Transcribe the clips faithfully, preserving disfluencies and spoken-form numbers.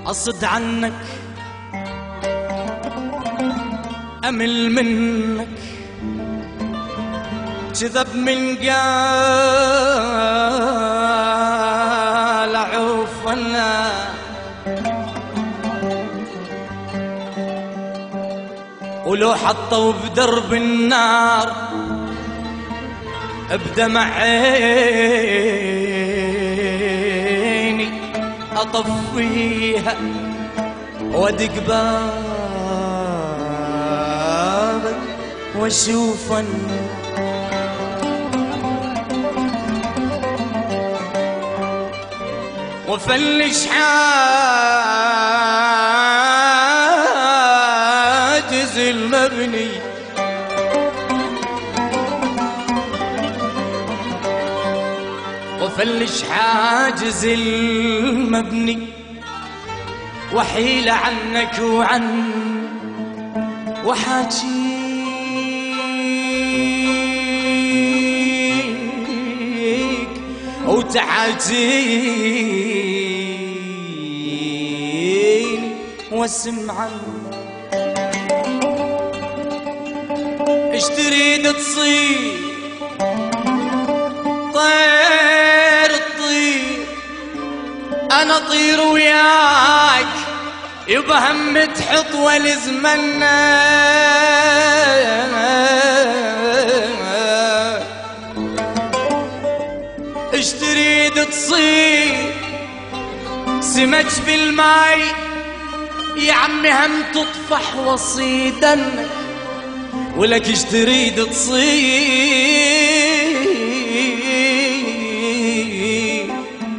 أصد عنك أمل منك كذب من قال عوفنا ولو حطوا بدرب النار بدمع عيني أطفيها وادق بابك واشوفن وفلش حاجز المبني وفلش حاجز المبني وحيل عنك وعن وحاجيك وتعاتيني واسمع ايش تريد تصير طير الطير انا طير وياك يبا هم تحط والزمنا ايش تريد تصير سمك بالماي يا عمي هم تطفح وصيدنك ولك ايش تريد تصير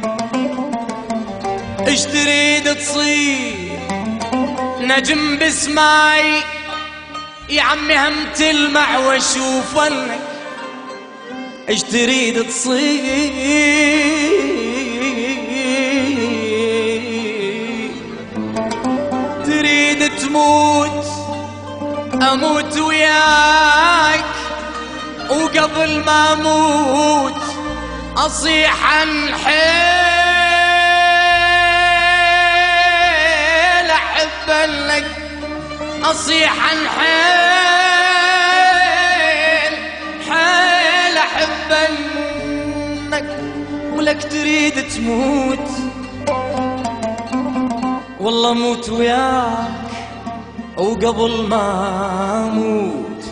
ايش تريد تصير نجم بسماي يا عمي هم تلمع واشوفنك ايش تريد تصير تريد تموت اموت وياك وقبل ما اموت اصيح عن حيل احبنك اصيح عن حيل حيل احبنك ولك تريد تموت والله موت وياك وقبل ما اموت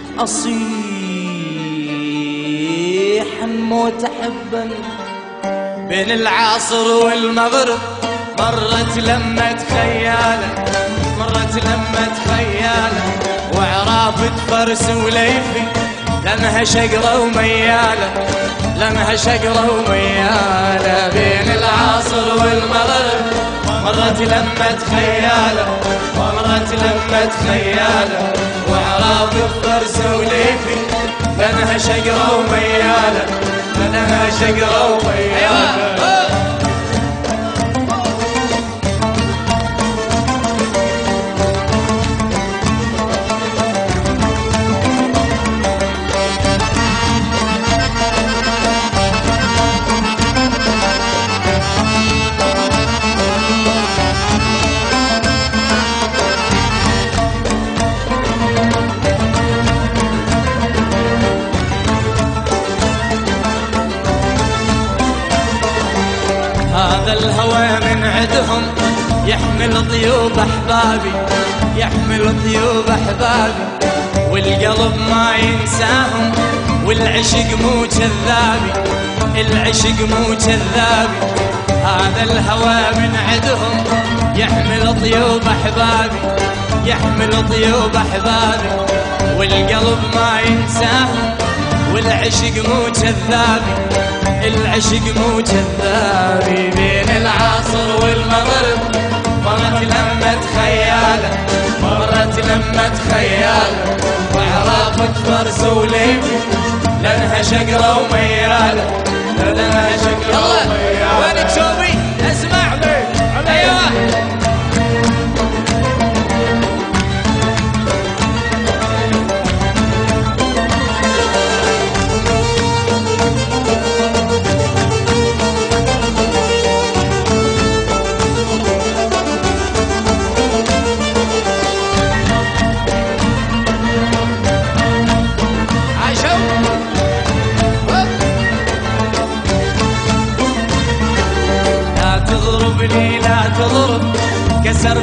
اصيح الموت احبا بين العصر والمغرب مرت لمة خيالة مرت لمة خيالة وعرافة فرس وليفي لمها شقرة وميالة لمها شقرة وميالة بين العصر والمغرب مرت لمة خيالة مرت لمة خيالة وعرافة فرس وليفي لمها شقرة وميالة لمها شقرة وميالة هذا الهوى من عدهم يحمل طيوب احبابي يحمل طيوب احبابي والقلب ما ينساهم والعشق مو كذابي العشق مو كذابي هذا الهوى من عدهم يحمل طيوب احبابي يحمل طيوب احبابي والقلب ما ينساهم والعشق مو كذابي العشق مو كذابي بين العصر والمغرب مرت لمة خيالة مرت لمة خيالة وعرافة فرس وليفي لانها شقرة وميالة لانها شقرة وميالة وين تشوفي اسمع ايوه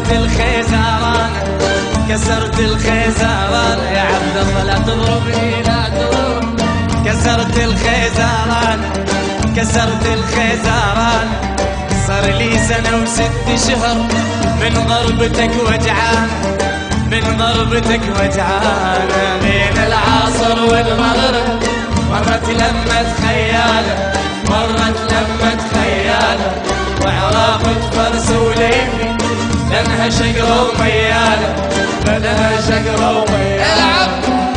كسرت الخيزران كسرت الخيزران يا عبد الله لا تضربني لا تضرب كسرت الخيزران كسرت الخيزران صار لي سنة وست شهر من غربتك وجعان من غربتك وجعان بين العصر والمغرب مرت لمة خيالة مرت لمة خيالة وعرافة فرس وليفي لانها شقرة وميالة لانها شقرة وميالة العب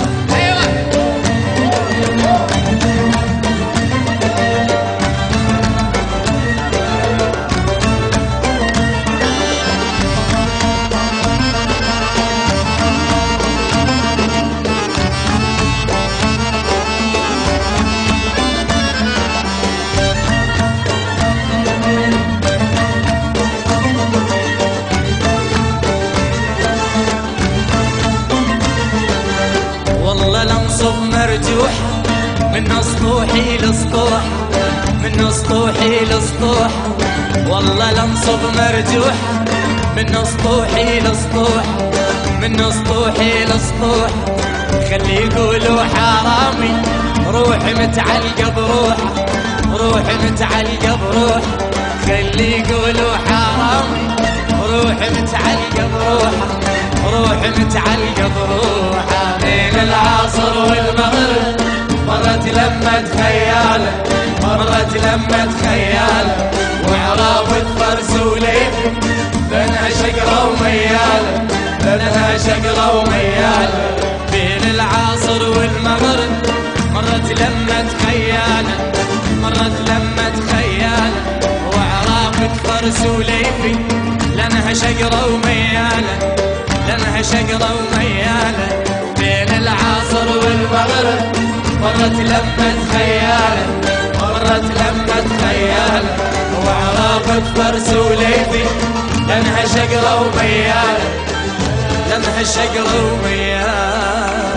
والله لنصب مرجوح من اسطوحي لسطوح من اسطوحي لسطوح والله لنصب مرجوح من اسطوحي لسطوح من اسطوحي لسطوح خلي يقولوا حرامي روح متعلقه بروح روح متعلقه بروح خلي يقولوا حرامي روح متعلقه بروح روح متعلقه بروحه بين العصر والمغرب مرت لمة خيالة مرت لمة خيالة وعرافة فرس وليفي لانها شقرة وميالة لانها شقرة وميالة بين العصر والمغرب مرت لمة خيالة مرت لمة خيالة وعرافة فرس وليفي لانها شقرة وميالة لانها شقرة وميالة بين العصر والمغرب مرت لمة خيالة مرت لمة خيالة وعرافة فرس وليفي لانها شقرة وميالة لانها شقرة وميالة